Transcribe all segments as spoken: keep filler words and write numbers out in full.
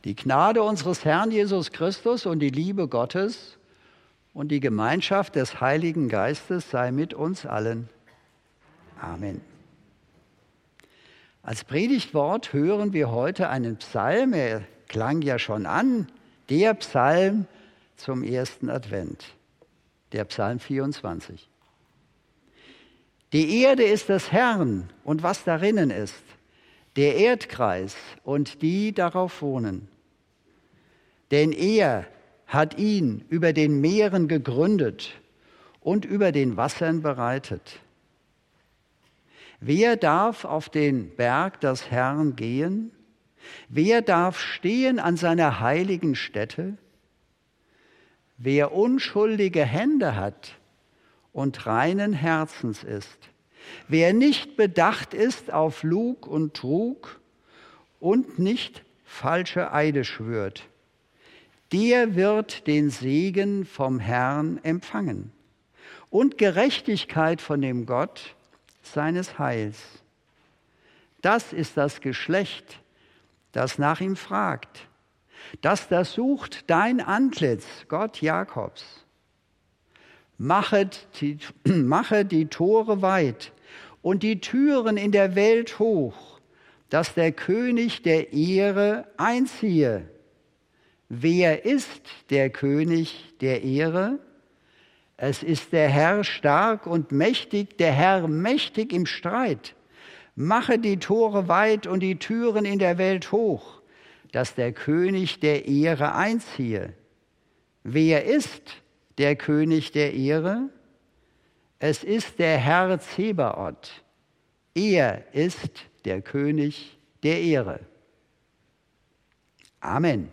Die Gnade unseres Herrn Jesus Christus und die Liebe Gottes und die Gemeinschaft des Heiligen Geistes sei mit uns allen. Amen. Als Predigtwort hören wir heute einen Psalm, er klang ja schon an, der Psalm zum ersten Advent, der Psalm vierundzwanzig. Die Erde ist des Herrn und was darinnen ist, der Erdkreis und die darauf wohnen. Denn er hat ihn über den Meeren gegründet und über den Wassern bereitet. Wer darf auf den Berg des Herrn gehen? Wer darf stehen an seiner heiligen Stätte? Wer unschuldige Hände hat und reinen Herzens ist, wer nicht bedacht ist auf Lug und Trug und nicht falsche Eide schwört, der wird den Segen vom Herrn empfangen und Gerechtigkeit von dem Gott seines Heils. Das ist das Geschlecht, das nach ihm fragt, das das sucht dein Antlitz, Gott Jakobs. Machet die, mache die Tore weit und die Türen in der Welt hoch, dass der König der Ehre einziehe. Wer ist der König der Ehre? Es ist der Herr stark und mächtig, der Herr mächtig im Streit. Mache die Tore weit und die Türen in der Welt hoch, dass der König der Ehre einziehe. Wer ist der König der Ehre? Es ist der Herr Zebaoth. Er ist der König der Ehre. Amen.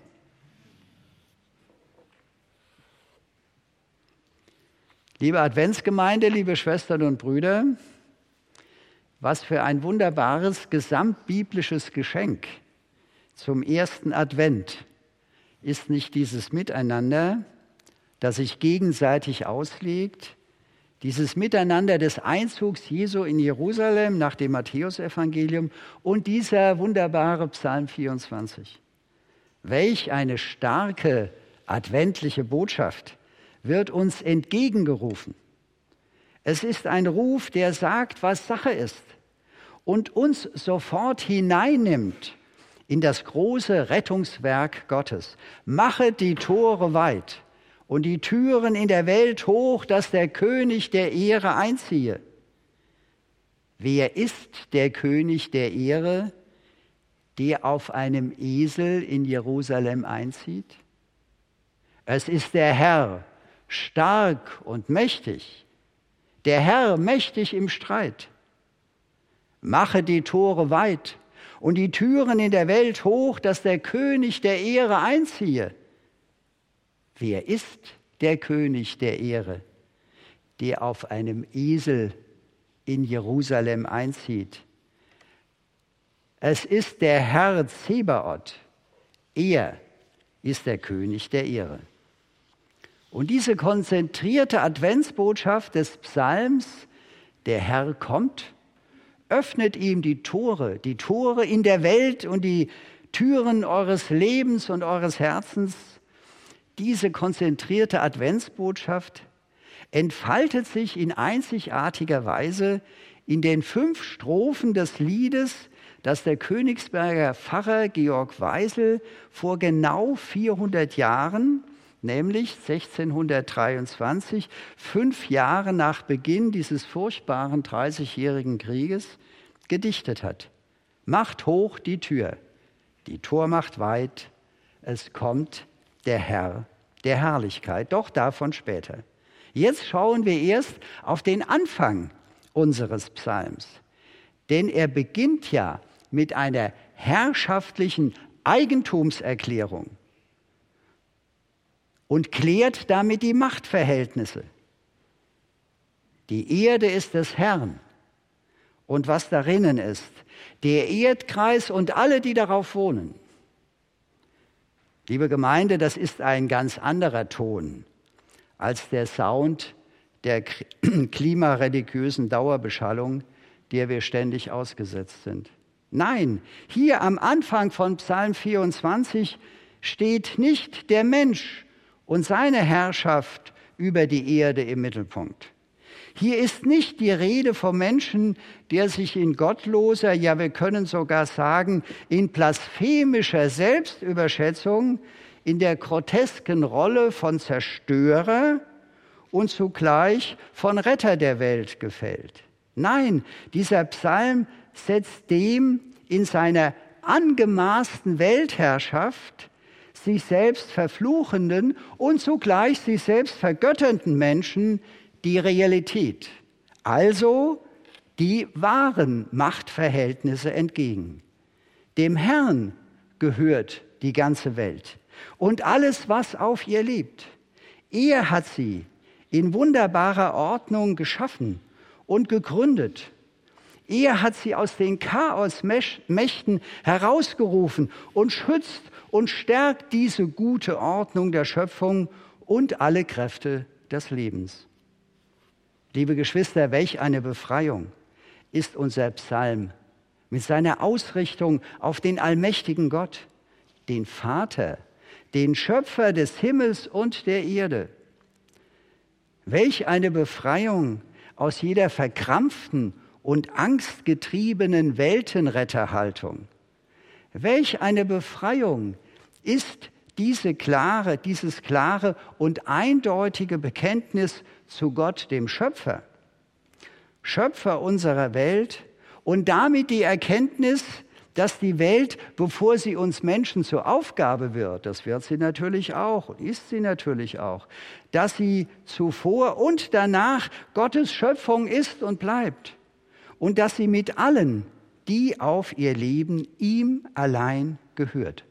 Liebe Adventsgemeinde, liebe Schwestern und Brüder, was für ein wunderbares gesamtbiblisches Geschenk zum ersten Advent ist nicht dieses Miteinander, das sich gegenseitig auslegt, dieses Miteinander des Einzugs Jesu in Jerusalem nach dem Matthäusevangelium und dieser wunderbare Psalm vierundzwanzig. Welch eine starke adventliche Botschaft wird uns entgegengerufen. Es ist ein Ruf, der sagt, was Sache ist und uns sofort hineinnimmt in das große Rettungswerk Gottes. Machet die Tore weit und die Türen in der Welt hoch, dass der König der Ehre einziehe. Wer ist der König der Ehre, der auf einem Esel in Jerusalem einzieht? Es ist der Herr, stark und mächtig, der Herr mächtig im Streit. Mache die Tore weit und die Türen in der Welt hoch, dass der König der Ehre einziehe. Wer ist der König der Ehre, der auf einem Esel in Jerusalem einzieht? Es ist der Herr Zebaoth. Er ist der König der Ehre. Und diese konzentrierte Adventsbotschaft des Psalms, der Herr kommt, öffnet ihm die Tore, die Tore in der Welt und die Türen eures Lebens und eures Herzens. Diese konzentrierte Adventsbotschaft entfaltet sich in einzigartiger Weise in den fünf Strophen des Liedes, das der Königsberger Pfarrer Georg Weisel vor genau vierhundert Jahren, nämlich sechzehnhundertdreiundzwanzig, fünf Jahre nach Beginn dieses furchtbaren dreißigjährigen Krieges, gedichtet hat. Macht hoch die Tür, die Tor macht weit, es kommt der Herr der Herrlichkeit, doch davon später. Jetzt schauen wir erst auf den Anfang unseres Psalms, denn er beginnt ja mit einer herrschaftlichen Eigentumserklärung und klärt damit die Machtverhältnisse. Die Erde ist des Herrn und was darinnen ist, der Erdkreis und alle, die darauf wohnen. Liebe Gemeinde, das ist ein ganz anderer Ton als der Sound der klimareligiösen Dauerbeschallung, der wir ständig ausgesetzt sind. Nein, hier am Anfang von Psalm vierundzwanzig steht nicht der Mensch und seine Herrschaft über die Erde im Mittelpunkt. Hier ist nicht die Rede vom Menschen, der sich in gottloser, ja wir können sogar sagen, in blasphemischer Selbstüberschätzung in der grotesken Rolle von Zerstörer und zugleich von Retter der Welt gefällt. Nein, dieser Psalm setzt dem in seiner angemaßten Weltherrschaft sich selbst verfluchenden und zugleich sich selbst vergötternden Menschen die Realität, also die wahren Machtverhältnisse entgegen. Dem Herrn gehört die ganze Welt und alles, was auf ihr lebt. Er hat sie in wunderbarer Ordnung geschaffen und gegründet. Er hat sie aus den Chaosmächten herausgerufen und schützt und stärkt diese gute Ordnung der Schöpfung und alle Kräfte des Lebens. Liebe Geschwister, welch eine Befreiung ist unser Psalm mit seiner Ausrichtung auf den allmächtigen Gott, den Vater, den Schöpfer des Himmels und der Erde. Welch eine Befreiung aus jeder verkrampften und angstgetriebenen Weltenretterhaltung. Welch eine Befreiung ist diese klare, dieses klare und eindeutige Bekenntnis zu Gott, dem Schöpfer, Schöpfer unserer Welt und damit die Erkenntnis, dass die Welt, bevor sie uns Menschen zur Aufgabe wird, das wird sie natürlich auch und ist sie natürlich auch, dass sie zuvor und danach Gottes Schöpfung ist und bleibt und dass sie mit allen, die auf ihr leben, ihm allein gehört.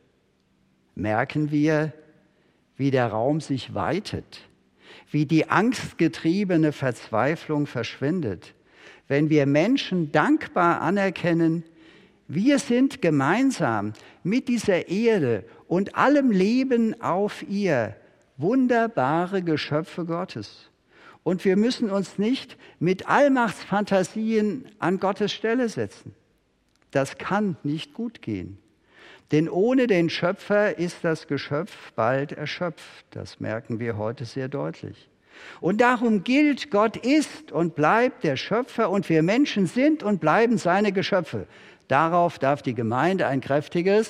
Merken wir, wie der Raum sich weitet, wie die angstgetriebene Verzweiflung verschwindet, wenn wir Menschen dankbar anerkennen, wir sind gemeinsam mit dieser Erde und allem Leben auf ihr wunderbare Geschöpfe Gottes. Und wir müssen uns nicht mit Allmachtsfantasien an Gottes Stelle setzen. Das kann nicht gut gehen. Denn ohne den Schöpfer ist das Geschöpf bald erschöpft. Das merken wir heute sehr deutlich. Und darum gilt, Gott ist und bleibt der Schöpfer und wir Menschen sind und bleiben seine Geschöpfe. Darauf darf die Gemeinde ein kräftiges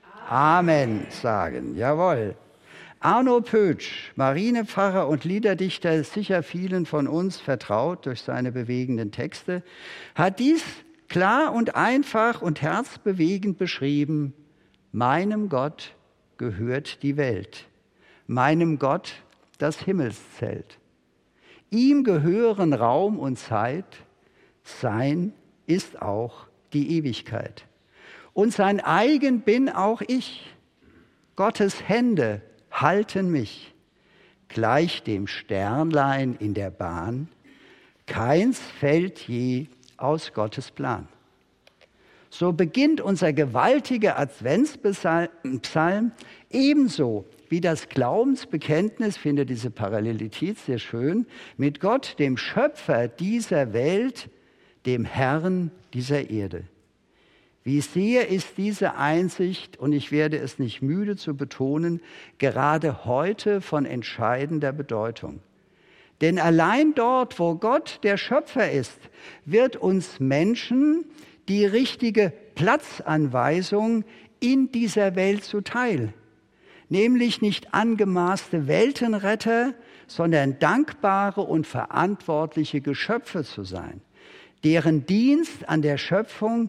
Amen, Amen sagen. Jawohl. Arno Pötsch, Marinepfarrer und Liederdichter, sicher vielen von uns vertraut durch seine bewegenden Texte, hat dies klar und einfach und herzbewegend beschrieben. Meinem Gott gehört die Welt, meinem Gott das Himmelszelt. Ihm gehören Raum und Zeit, sein ist auch die Ewigkeit. Und sein eigen bin auch ich. Gottes Hände halten mich, gleich dem Sternlein in der Bahn. Keins fällt je aus Gottes Plan. So beginnt unser gewaltiger Adventspsalm ebenso wie das Glaubensbekenntnis, ich finde diese Parallelität sehr schön, mit Gott, dem Schöpfer dieser Welt, dem Herrn dieser Erde. Wie sehr ist diese Einsicht, und ich werde es nicht müde zu betonen, gerade heute von entscheidender Bedeutung. Denn allein dort, wo Gott der Schöpfer ist, wird uns Menschen die richtige Platzanweisung in dieser Welt zuteil. Nämlich nicht angemaßte Weltenretter, sondern dankbare und verantwortliche Geschöpfe zu sein, deren Dienst an der Schöpfung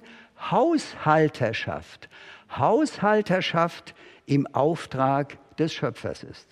Haushalterschaft, Haushalterschaft im Auftrag des Schöpfers ist.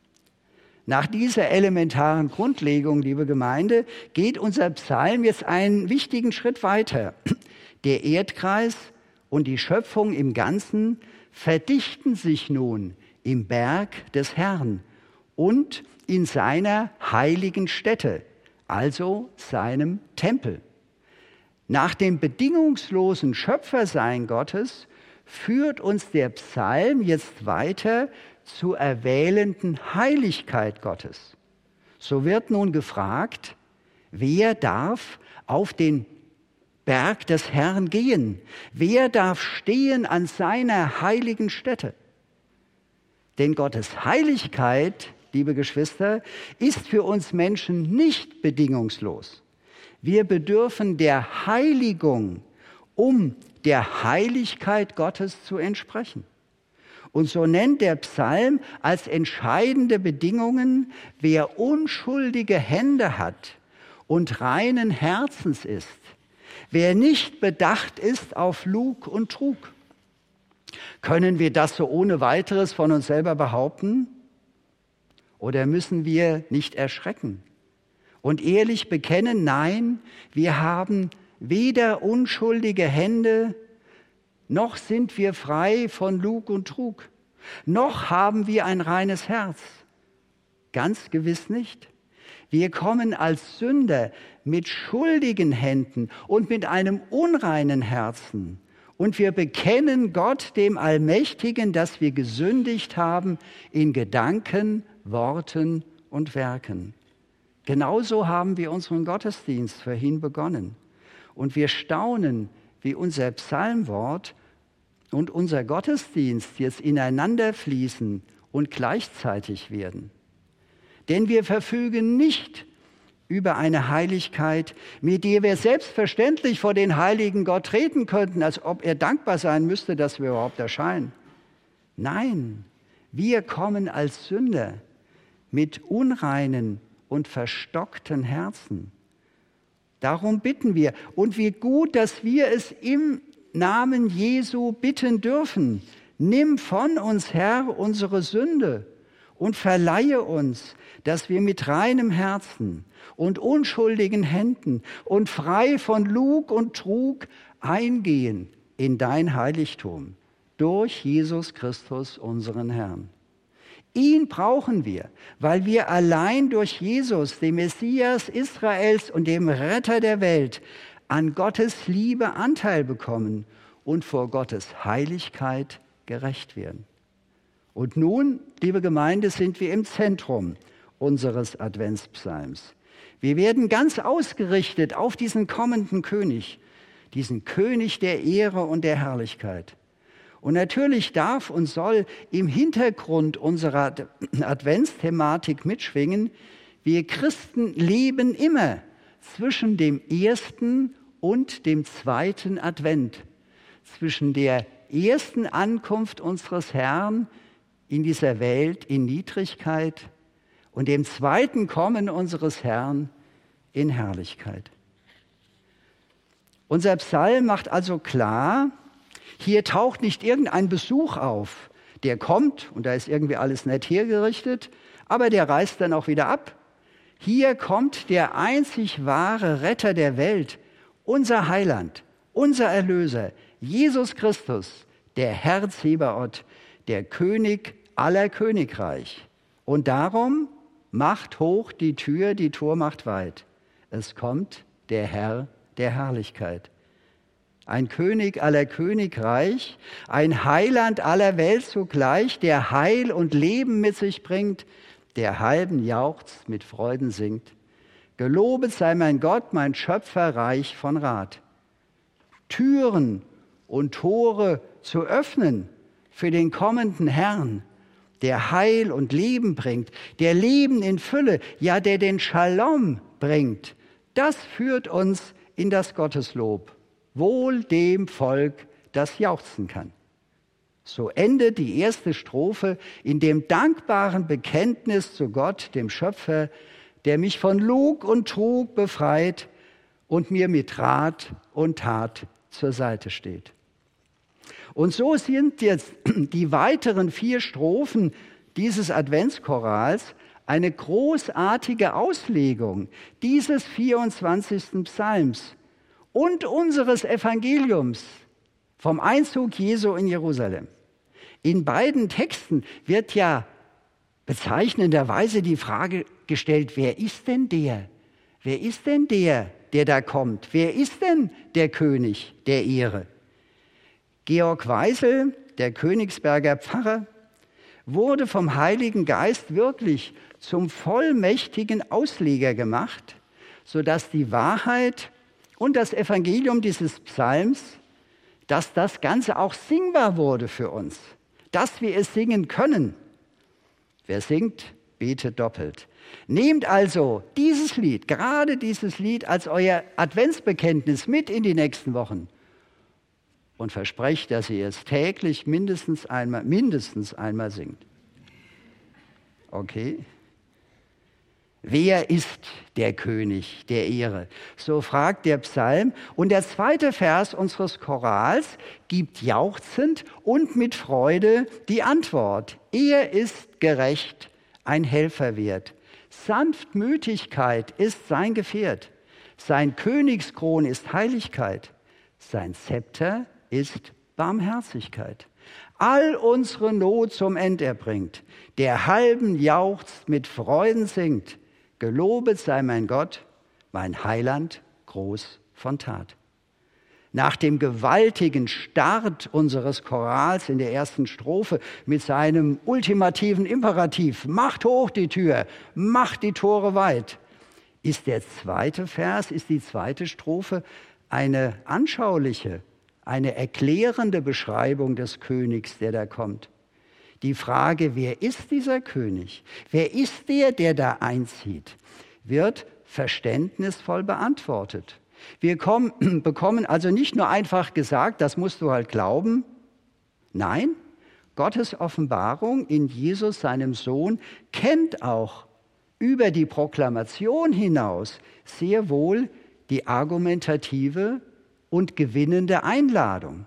Nach dieser elementaren Grundlegung, liebe Gemeinde, geht unser Psalm jetzt einen wichtigen Schritt weiter. Der Erdkreis und die Schöpfung im Ganzen verdichten sich nun im Berg des Herrn und in seiner heiligen Stätte, also seinem Tempel. Nach dem bedingungslosen Schöpfersein Gottes führt uns der Psalm jetzt weiter zur erwählenden Heiligkeit Gottes. So wird nun gefragt, wer darf auf den Berg des Herrn gehen? Wer darf stehen an seiner heiligen Stätte? Denn Gottes Heiligkeit, liebe Geschwister, ist für uns Menschen nicht bedingungslos. Wir bedürfen der Heiligung, um der Heiligkeit Gottes zu entsprechen. Und so nennt der Psalm als entscheidende Bedingungen, wer unschuldige Hände hat und reinen Herzens ist, wer nicht bedacht ist auf Lug und Trug. Können wir das so ohne weiteres von uns selber behaupten? Oder müssen wir nicht erschrecken und ehrlich bekennen, nein, wir haben weder unschuldige Hände, noch sind wir frei von Lug und Trug, noch haben wir ein reines Herz. Ganz gewiss nicht. Wir kommen als Sünder mit schuldigen Händen und mit einem unreinen Herzen. Und wir bekennen Gott, dem Allmächtigen, dass wir gesündigt haben in Gedanken, Worten und Werken. Genauso haben wir unseren Gottesdienst vorhin begonnen. Und wir staunen, wie unser Psalmwort und unser Gottesdienst jetzt ineinander fließen und gleichzeitig werden. Denn wir verfügen nicht über eine Heiligkeit, mit der wir selbstverständlich vor den heiligen Gott treten könnten, als ob er dankbar sein müsste, dass wir überhaupt erscheinen. Nein, wir kommen als Sünder mit unreinen und verstockten Herzen. Darum bitten wir. Und wie gut, dass wir es im Namen Jesu bitten dürfen. Nimm von uns, Herr, unsere Sünde und verleihe uns, dass wir mit reinem Herzen und unschuldigen Händen und frei von Lug und Trug eingehen in dein Heiligtum durch Jesus Christus, unseren Herrn. Ihn brauchen wir, weil wir allein durch Jesus, dem Messias Israels und dem Retter der Welt, an Gottes Liebe Anteil bekommen und vor Gottes Heiligkeit gerecht werden. Und nun, liebe Gemeinde, sind wir im Zentrum unseres Adventspsalms. Wir werden ganz ausgerichtet auf diesen kommenden König, diesen König der Ehre und der Herrlichkeit. Und natürlich darf und soll im Hintergrund unserer Adventsthematik mitschwingen, wir Christen leben immer zwischen dem ersten und dem zweiten Advent, zwischen der ersten Ankunft unseres Herrn in dieser Welt in Niedrigkeit und dem zweiten Kommen unseres Herrn in Herrlichkeit. Unser Psalm macht also klar, hier taucht nicht irgendein Besuch auf, der kommt und da ist irgendwie alles nett hergerichtet, aber der reist dann auch wieder ab. Hier kommt der einzig wahre Retter der Welt, unser Heiland, unser Erlöser, Jesus Christus, der Herr Zebaoth, der König aller Königreich. Und darum macht hoch die Tür, die Tor macht weit. Es kommt der Herr der Herrlichkeit. Ein König aller Königreich, ein Heiland aller Welt zugleich, der Heil und Leben mit sich bringt, der halben jauchzt, mit Freuden singt. Gelobet sei mein Gott, mein Schöpfer, reich von Rat. Türen und Tore zu öffnen für den kommenden Herrn, der Heil und Leben bringt, der Leben in Fülle, ja, der den Shalom bringt. Das führt uns in das Gotteslob. Wohl dem Volk, das jauchzen kann. So endet die erste Strophe in dem dankbaren Bekenntnis zu Gott, dem Schöpfer, der mich von Lug und Trug befreit und mir mit Rat und Tat zur Seite steht. Und so sind jetzt die weiteren vier Strophen dieses Adventschorals eine großartige Auslegung dieses vierundzwanzigsten Psalms und unseres Evangeliums vom Einzug Jesu in Jerusalem. In beiden Texten wird ja bezeichnenderweise die Frage gestellt, wer ist denn der? Wer ist denn der, der da kommt? Wer ist denn der König der Ehre? Georg Weisel, der Königsberger Pfarrer, wurde vom Heiligen Geist wirklich zum vollmächtigen Ausleger gemacht, sodass die Wahrheit und das Evangelium dieses Psalms, dass das Ganze auch singbar wurde für uns, dass wir es singen können. Wer singt, betet doppelt. Nehmt also dieses Lied, gerade dieses Lied, als euer Adventsbekenntnis mit in die nächsten Wochen und versprecht, dass ihr es täglich mindestens einmal, mindestens einmal singt. Okay? Wer ist der König der Ehre? So fragt der Psalm. Und der zweite Vers unseres Chorals gibt jauchzend und mit Freude die Antwort. Er ist gerecht, ein Helfer wert. Sanftmütigkeit ist sein Gefährt. Sein Königskron ist Heiligkeit. Sein Zepter ist Barmherzigkeit. All unsere Not zum End er bringt. Der halben jauchzt, mit Freuden singt. Gelobet sei mein Gott, mein Heiland, groß von Tat. Nach dem gewaltigen Start unseres Chorals in der ersten Strophe mit seinem ultimativen Imperativ, macht hoch die Tür, macht die Tore weit, ist der zweite Vers, ist die zweite Strophe eine anschauliche, eine erklärende Beschreibung des Königs, der da kommt. Die Frage, wer ist dieser König? Wer ist der, der da einzieht? Wird verständnisvoll beantwortet. Wir kommen, bekommen also nicht nur einfach gesagt, das musst du halt glauben. Nein, Gottes Offenbarung in Jesus, seinem Sohn, kennt auch über die Proklamation hinaus sehr wohl die argumentative und gewinnende Einladung.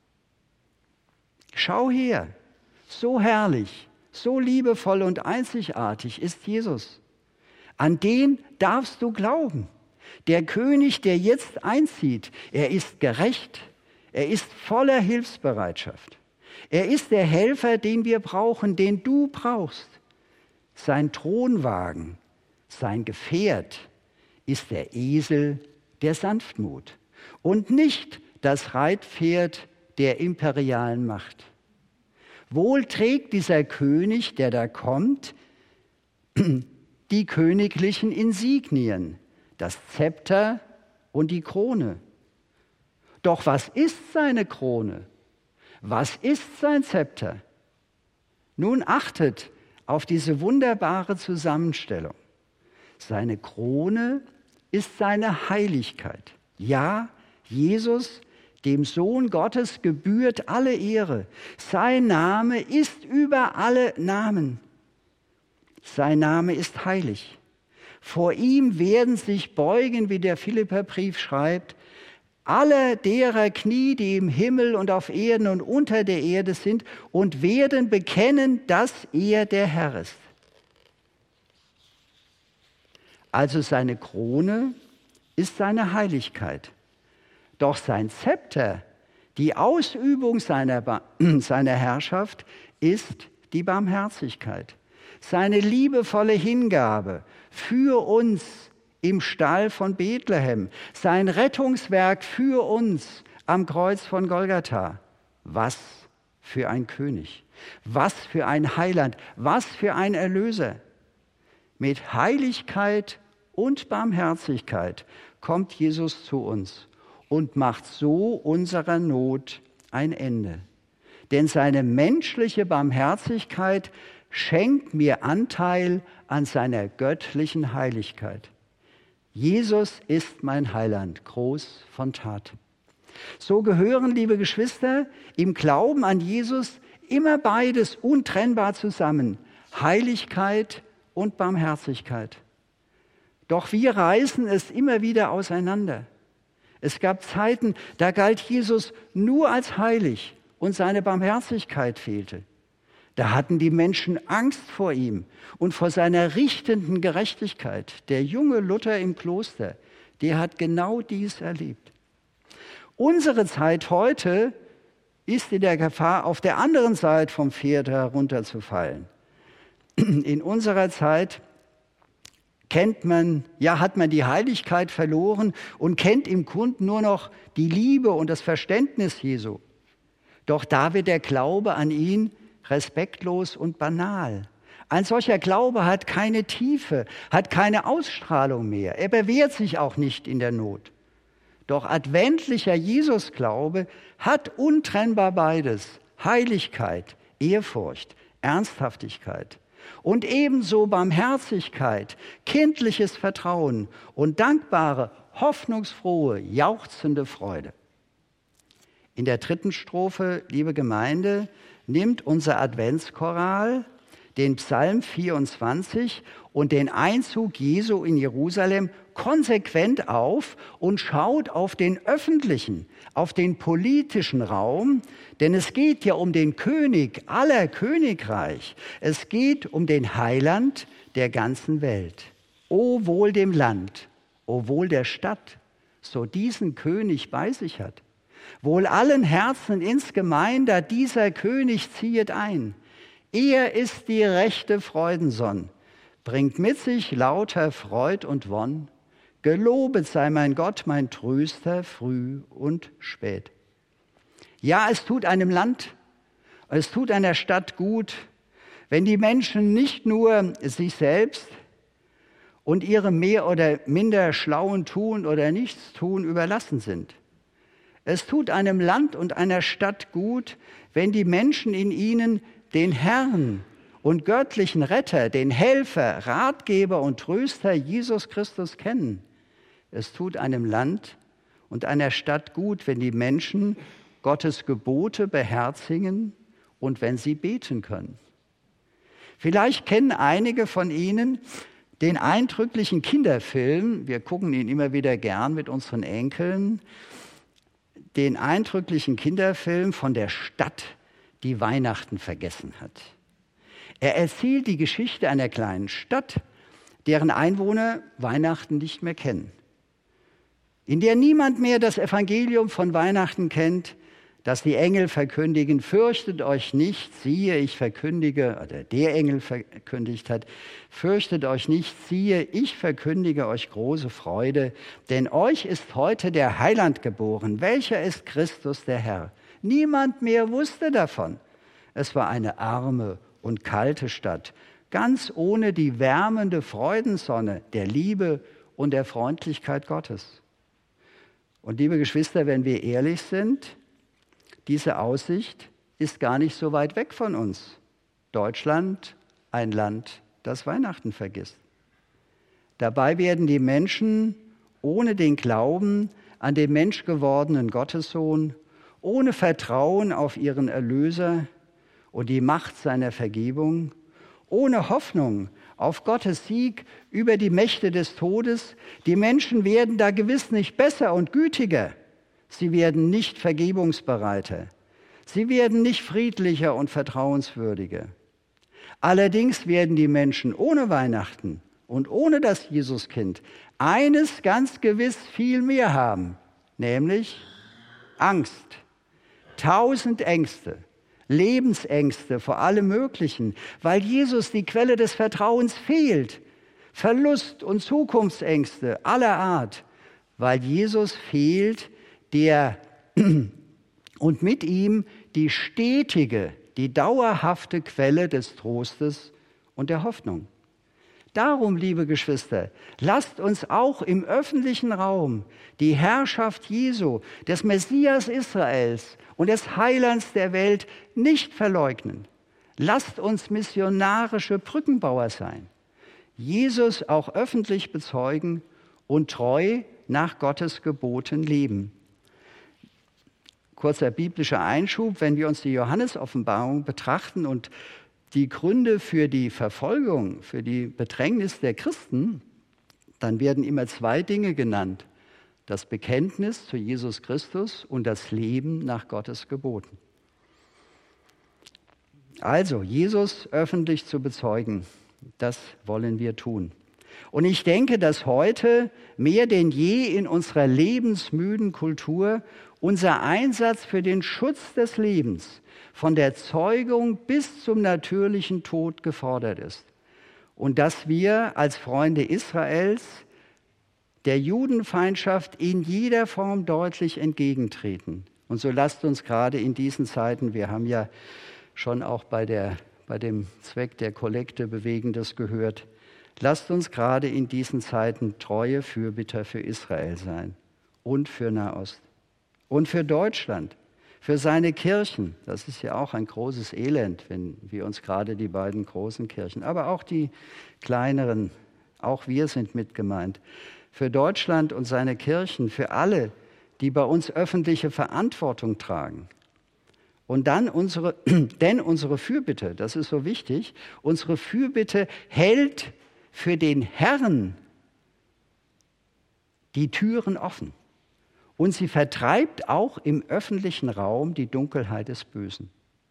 Schau her. So herrlich, so liebevoll und einzigartig ist Jesus. An den darfst du glauben. Der König, der jetzt einzieht, er ist gerecht, er ist voller Hilfsbereitschaft. Er ist der Helfer, den wir brauchen, den du brauchst. Sein Thronwagen, sein Gefährt ist der Esel der Sanftmut und nicht das Reitpferd der imperialen Macht. Wohl trägt dieser König, der da kommt, die königlichen Insignien, das Zepter und die Krone. Doch was ist seine Krone? Was ist sein Zepter? Nun achtet auf diese wunderbare Zusammenstellung. Seine Krone ist seine Heiligkeit. Ja, Jesus, dem Sohn Gottes, gebührt alle Ehre. Sein Name ist über alle Namen. Sein Name ist heilig. Vor ihm werden sich beugen, wie der Philipperbrief schreibt, alle derer Knie, die im Himmel und auf Erden und unter der Erde sind, und werden bekennen, dass er der Herr ist. Also seine Krone ist seine Heiligkeit. Doch sein Zepter, die Ausübung seiner, seiner Herrschaft, ist die Barmherzigkeit. Seine liebevolle Hingabe für uns im Stall von Bethlehem, sein Rettungswerk für uns am Kreuz von Golgatha. Was für ein König, was für ein Heiland, was für ein Erlöser. Mit Heiligkeit und Barmherzigkeit kommt Jesus zu uns und macht so unserer Not ein Ende. Denn seine menschliche Barmherzigkeit schenkt mir Anteil an seiner göttlichen Heiligkeit. Jesus ist mein Heiland, groß von Tat. So gehören, liebe Geschwister, im Glauben an Jesus immer beides untrennbar zusammen, Heiligkeit und Barmherzigkeit. Doch wir reißen es immer wieder auseinander. Es gab Zeiten, da galt Jesus nur als heilig und seine Barmherzigkeit fehlte. Da hatten die Menschen Angst vor ihm und vor seiner richtenden Gerechtigkeit. Der junge Luther im Kloster, der hat genau dies erlebt. Unsere Zeit heute ist in der Gefahr, auf der anderen Seite vom Pferd herunterzufallen. In unserer Zeit kennt man, ja, hat man die Heiligkeit verloren und kennt im Grunde nur noch die Liebe und das Verständnis Jesu. Doch da wird der Glaube an ihn respektlos und banal. Ein solcher Glaube hat keine Tiefe, hat keine Ausstrahlung mehr. Er bewährt sich auch nicht in der Not. Doch adventlicher Jesusglaube hat untrennbar beides: Heiligkeit, Ehrfurcht, Ernsthaftigkeit. Und ebenso Barmherzigkeit, kindliches Vertrauen und dankbare, hoffnungsfrohe, jauchzende Freude. In der dritten Strophe, liebe Gemeinde, nimmt unser Adventschoral den Psalm vierundzwanzig und den Einzug Jesu in Jerusalem konsequent auf und schaut auf den öffentlichen, auf den politischen Raum, denn es geht ja um den König aller Königreich. Es geht um den Heiland der ganzen Welt. O wohl dem Land, o wohl der Stadt, so diesen König bei sich hat. Wohl allen Herzen insgemein, da dieser König ziehet ein. Er ist die rechte Freudensonn, bringt mit sich lauter Freud und Wonn. Gelobet sei mein Gott, mein Tröster, früh und spät. Ja, es tut einem Land, es tut einer Stadt gut, wenn die Menschen nicht nur sich selbst und ihrem mehr oder minder schlauen Tun oder Nichtstun überlassen sind. Es tut einem Land und einer Stadt gut, wenn die Menschen in ihnen den Herrn und göttlichen Retter, den Helfer, Ratgeber und Tröster Jesus Christus kennen. Es tut einem Land und einer Stadt gut, wenn die Menschen Gottes Gebote beherzigen und wenn sie beten können. Vielleicht kennen einige von Ihnen den eindrücklichen Kinderfilm, wir gucken ihn immer wieder gern mit unseren Enkeln, den eindrücklichen Kinderfilm von der Stadt, die Weihnachten vergessen hat. Er erzählt die Geschichte einer kleinen Stadt, deren Einwohner Weihnachten nicht mehr kennen. In der niemand mehr das Evangelium von Weihnachten kennt, das die Engel verkündigen, fürchtet euch nicht, siehe, ich verkündige, oder der Engel verkündigt hat, fürchtet euch nicht, siehe, ich verkündige euch große Freude, denn euch ist heute der Heiland geboren, welcher ist Christus der Herr. Niemand mehr wusste davon. Es war eine arme und kalte Stadt, ganz ohne die wärmende Freudensonne der Liebe und der Freundlichkeit Gottes. Und liebe Geschwister, wenn wir ehrlich sind, diese Aussicht ist gar nicht so weit weg von uns. Deutschland, ein Land, das Weihnachten vergisst. Dabei werden die Menschen ohne den Glauben an den menschgewordenen Gottessohn, ohne Vertrauen auf ihren Erlöser und die Macht seiner Vergebung, ohne Hoffnung auf Gottes Sieg über die Mächte des Todes, die Menschen werden da gewiss nicht besser und gütiger. Sie werden nicht vergebungsbereiter. Sie werden nicht friedlicher und vertrauenswürdiger. Allerdings werden die Menschen ohne Weihnachten und ohne das Jesuskind eines ganz gewiss viel mehr haben, nämlich Angst. Tausend Ängste, Lebensängste vor allem Möglichen, weil Jesus die Quelle des Vertrauens fehlt. Verlust- und Zukunftsängste aller Art, weil Jesus fehlt, der und mit ihm die stetige, die dauerhafte Quelle des Trostes und der Hoffnung. Darum, liebe Geschwister, lasst uns auch im öffentlichen Raum die Herrschaft Jesu, des Messias Israels und des Heilands der Welt nicht verleugnen. Lasst uns missionarische Brückenbauer sein, Jesus auch öffentlich bezeugen und treu nach Gottes Geboten leben. Kurzer biblischer Einschub, wenn wir uns die Johannes-Offenbarung betrachten und die Gründe für die Verfolgung, für die Bedrängnis der Christen, dann werden immer zwei Dinge genannt: das Bekenntnis zu Jesus Christus und das Leben nach Gottes Geboten. Also, Jesus öffentlich zu bezeugen, das wollen wir tun. Und ich denke, dass heute mehr denn je in unserer lebensmüden Kultur unser Einsatz für den Schutz des Lebens von der Zeugung bis zum natürlichen Tod gefordert ist. Und dass wir als Freunde Israels der Judenfeindschaft in jeder Form deutlich entgegentreten. Und so lasst uns gerade in diesen Zeiten, wir haben ja schon auch bei, der, bei dem Zweck der Kollekte Bewegendes gehört, lasst uns gerade in diesen Zeiten treue Fürbitter für Israel sein und für Nahost und für Deutschland, für seine Kirchen. Das ist ja auch ein großes Elend, wenn wir uns gerade die beiden großen Kirchen, aber auch die kleineren, auch wir sind mit gemeint. Für Deutschland und seine Kirchen, für alle, die bei uns öffentliche Verantwortung tragen. Und dann unsere, denn unsere Fürbitte, das ist so wichtig, unsere Fürbitte hält für den Herrn die Türen offen. Und sie vertreibt auch im öffentlichen Raum die Dunkelheit des Bösen.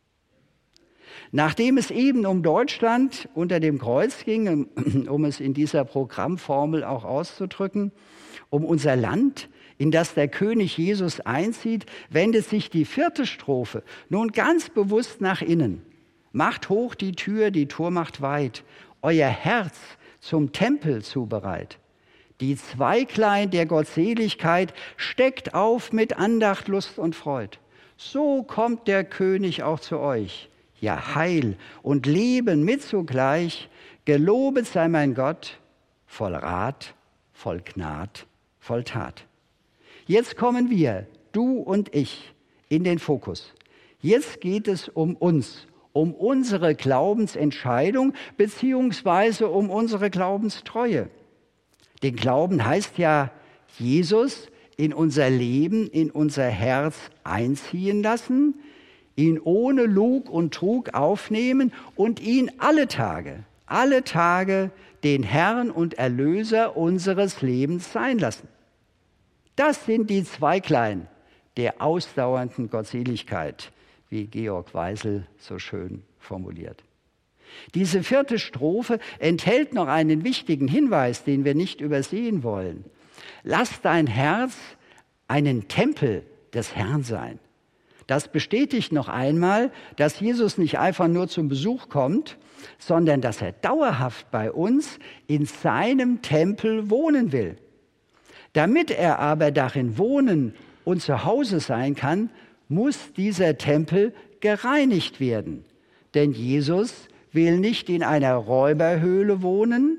Nachdem es eben um Deutschland unter dem Kreuz ging, um es in dieser Programmformel auch auszudrücken, um unser Land, in das der König Jesus einzieht, wendet sich die vierte Strophe nun ganz bewusst nach innen. Macht hoch die Tür, die Tor macht weit, euer Herz zum Tempel zubereit. Die Zweiglein der Gottseligkeit steckt auf mit Andacht, Lust und Freud. So kommt der König auch zu euch. Ja, Heil und Leben mit zugleich. Gelobet sei mein Gott, voll Rat, voll Gnad, voll Tat. Jetzt kommen wir, du und ich, in den Fokus. Jetzt geht es um uns, um unsere Glaubensentscheidung beziehungsweise um unsere Glaubenstreue. Den Glauben heißt ja, Jesus in unser Leben, in unser Herz einziehen lassen, ihn ohne Lug und Trug aufnehmen und ihn alle Tage, alle Tage den Herrn und Erlöser unseres Lebens sein lassen. Das sind die Zweiglein der ausdauernden Gottseligkeit, wie Georg Weisel so schön formuliert. Diese vierte Strophe enthält noch einen wichtigen Hinweis, den wir nicht übersehen wollen. Lass dein Herz einen Tempel des Herrn sein. Das bestätigt noch einmal, dass Jesus nicht einfach nur zum Besuch kommt, sondern dass er dauerhaft bei uns in seinem Tempel wohnen will. Damit er aber darin wohnen und zu Hause sein kann, muss dieser Tempel gereinigt werden. Denn Jesus will nicht in einer Räuberhöhle wohnen.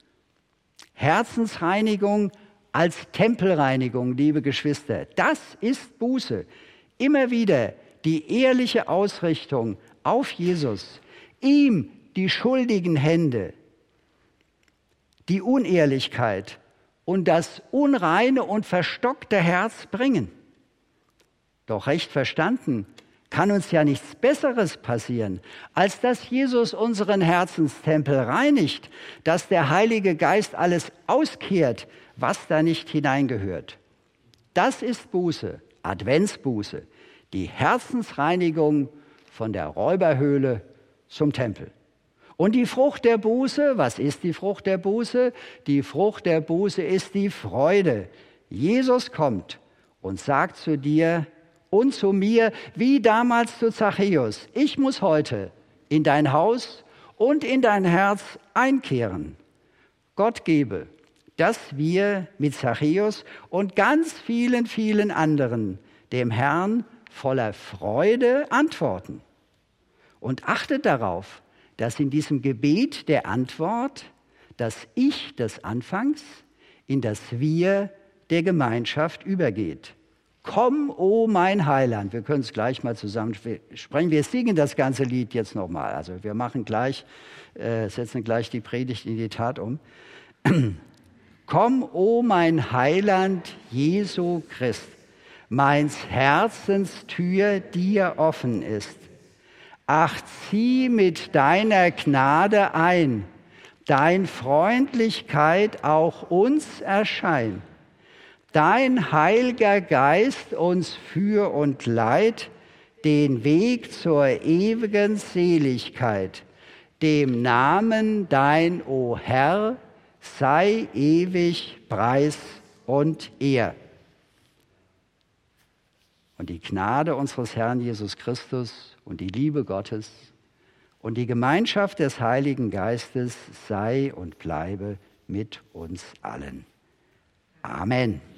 Herzensreinigung als Tempelreinigung, liebe Geschwister, das ist Buße. Immer wieder die ehrliche Ausrichtung auf Jesus, ihm die schuldigen Hände, die Unehrlichkeit und das unreine und verstockte Herz bringen. Doch recht verstanden kann uns ja nichts Besseres passieren, als dass Jesus unseren Herzenstempel reinigt, dass der Heilige Geist alles auskehrt, was da nicht hineingehört. Das ist Buße, Adventsbuße, die Herzensreinigung von der Räuberhöhle zum Tempel. Und die Frucht der Buße, was ist die Frucht der Buße? Die Frucht der Buße ist die Freude. Jesus kommt und sagt zu dir und zu mir, wie damals zu Zachäus, ich muss heute in dein Haus und in dein Herz einkehren. Gott gebe, dass wir mit Zachäus und ganz vielen, vielen anderen dem Herrn voller Freude antworten. Und achtet darauf, dass in diesem Gebet der Antwort das Ich des Anfangs in das Wir der Gemeinschaft übergeht. Komm, o mein Heiland. Wir können es gleich mal zusammen sprechen. Wir singen das ganze Lied jetzt nochmal. Also wir machen gleich, äh, setzen gleich die Predigt in die Tat um. Komm, o mein Heiland, Jesu Christ, meins Herzens Tür dir offen ist. Ach, zieh mit deiner Gnade ein, dein Freundlichkeit auch uns erschein. Dein Heiliger Geist uns führ und leit den Weg zur ewigen Seligkeit. Dem Namen dein, o Herr, sei ewig Preis und Ehr. Und die Gnade unseres Herrn Jesus Christus und die Liebe Gottes und die Gemeinschaft des Heiligen Geistes sei und bleibe mit uns allen. Amen.